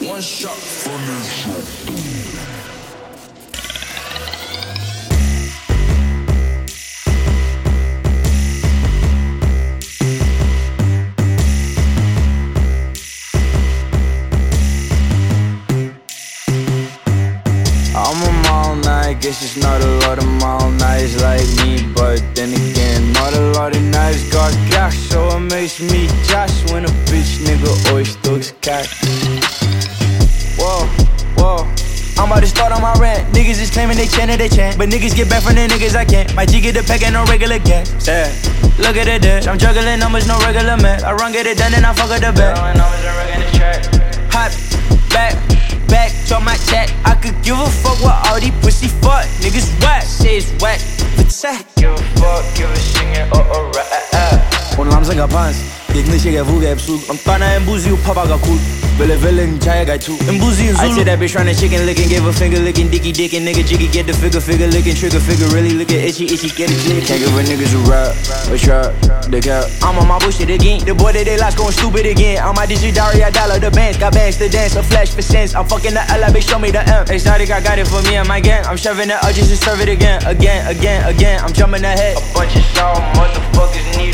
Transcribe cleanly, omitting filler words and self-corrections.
One shot finish. I'm a all night, guess it's not a lot of all nights like me. But then again, not a lot of nights got cash, so it makes me josh when a bitch nigga always talks cash. Whoa, whoa, I'm about to start on my rant. Niggas is claiming they chant, but niggas get back from the niggas I can't. My G get the pack and no regular gas. Yeah. Look at the dish, I'm juggling numbers, no regular man. I run, get it done, and I fuck up the back. Hot back, drop my chat. I could give a fuck what all these pussy fuck niggas whack. Say it's whack, but give a fuck, give a shit, alright. 오늘 함성가 반스 Ignition vuga epsug Ang tana embuzi upapaga cool Vele chaya guy too Embuzi in Zulu I see that bitch running chicken licking Gave a finger licking dicky dickin Nigga jiggy get the figure licking Trigger figure really looking itchy get it jiggy Can't give a niggas a rap A shot The cap I'm on my bullshit again The boy that they lost going stupid again On my digital I dollar the bands Got bands to dance A flash for sense I'm fucking the L bitch show me the M Exotic I got it for me and my gang I'm shoving it up just to serve it again I'm jumping ahead A bunch of sour motherfuckers need